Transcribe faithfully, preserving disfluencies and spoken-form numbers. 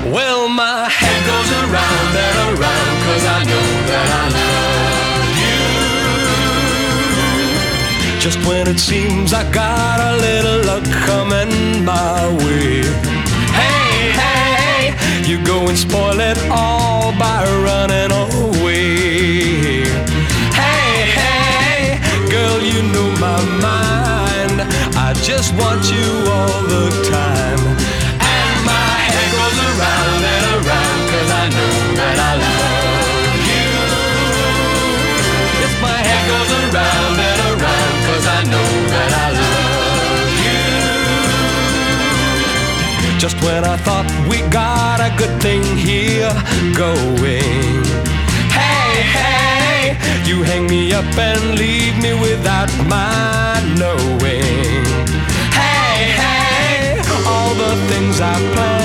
Well, my head goes around and around, 'cause I know that I love you. Just when it seems I got a little luck coming my way, hey, hey, you go and spoil it all by running away. Hey, hey, girl, you know my mind, I just want you all the time. And my head goes around and around, 'cause I know that I love you. Yes, my head goes around and around, 'cause I know that I love you. Just when I thought we got a good thing here going, hey, hey, you hang me up and leave me without my knowing. Hey, hey, all the things I planned